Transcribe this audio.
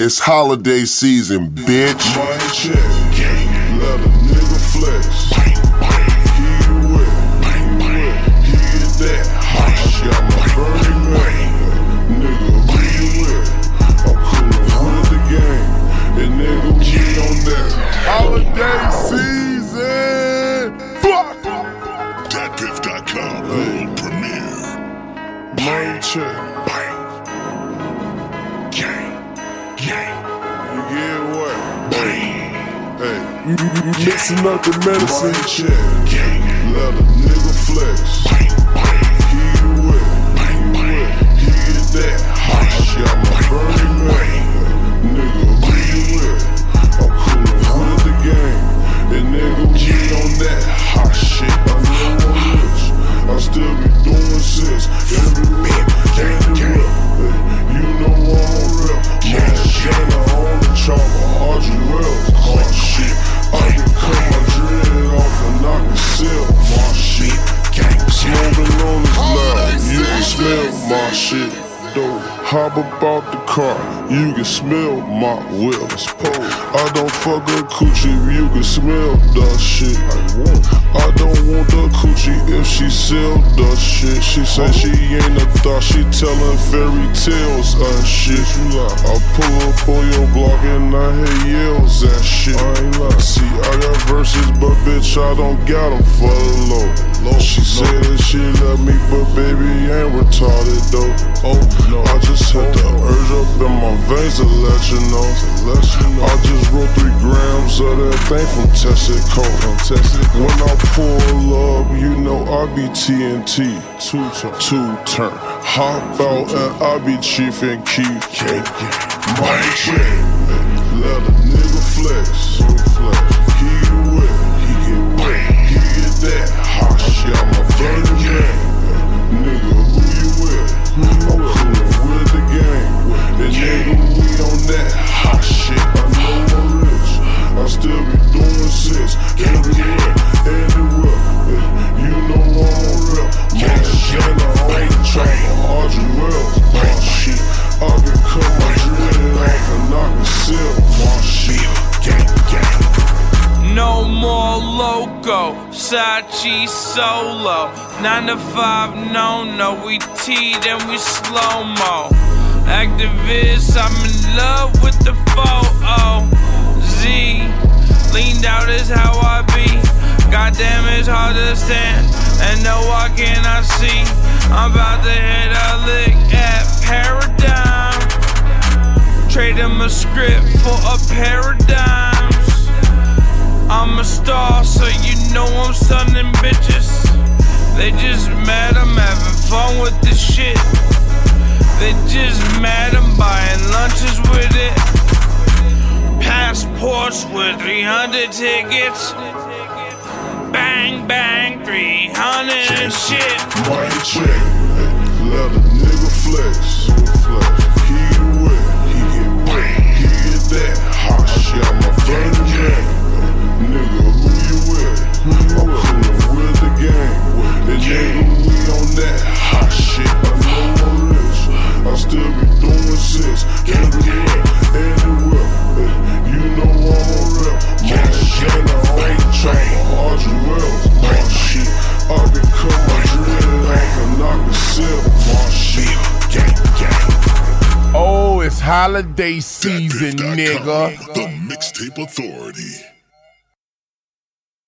It's holiday season, bitch. Mind check, let a nigga flex. He wet, he get that hot. I got my Burning Man, nigga, who you with? I'm coolin' with the game, and nigga, we on that Holiday season. Fuck. DatPiff.com world premiere. mind check. You get what? Hey, mixing up the medicine. Mind check, let a nigga flex. He wet, he get that hot. I got my Burning Man, nigga, who you with? I'm coolin' with the game, and nigga, we on that hot shit. I know I'm rich, I still be doing sins. Everywhere, you know I'm real. Montana on the chopper, Audrey Wells, hot shit. I can cut my dread off and knock the seal. My shit, smoking on this loud, you can smell my shit. Though, hop about the car, you can smell my wheels. I don't fuck a coochie if you can smell the shit. I don't want the coochie if she sell the shit. She say she ain't a thought, she tellin' fairy tales and shit. I pull up on your block and I hear yells and shit. See, I got verses, but bitch, I don't got them for the low. She said that she love me, but baby, ain't retarded though. I just had the urge up in my veins to let you know. I just wrote 3 grams of that thing from Texaco. When I pull up, you know I be TNT. Two-turn. Hop out and I be Chief and Keef. My check, let a nigga flex. He wet, he get that hot. I got my Burning Man, nigga, who you with? I'm coolin' with the game, and nigga, we on that hot shit. I know I'm rich, I still be doing sins. Everywhere, you know I'm real. Montana on the chopper, Audrey Wells, my shit. I can cut my dread off and knock the seal. My shit, no more loco, Sachi solo. 9 to 5, no, we T, then we slow-mo. Activist, I'm in love with the photo. Z, leaned out is how I be. Goddamn, it's hard to stand, and no, I cannot see. I'm about to hit a lick at Paradigm. Trade him a script for a paradigm. I'm a star, so you know I'm stunning bitches. They just mad I'm having fun with this shit. They just mad I'm buying lunches with it. Passports with 300 tickets. Bang, bang, 300 and shit. mind check, let a nigga flex. He wet, he get that hot. I got my Burning Man. Nigga, who you with? I'm coolin' with the game, and nigga, we on that hot shit. I know I'm rich, I still be doing sins. Everywhere, you know I'm real. Montana on the chopper, Audrey Wells, my shit. I can cut my dread off and knock the seal. My shit, Oh, it's holiday season, nigga. The Mixtape Authority.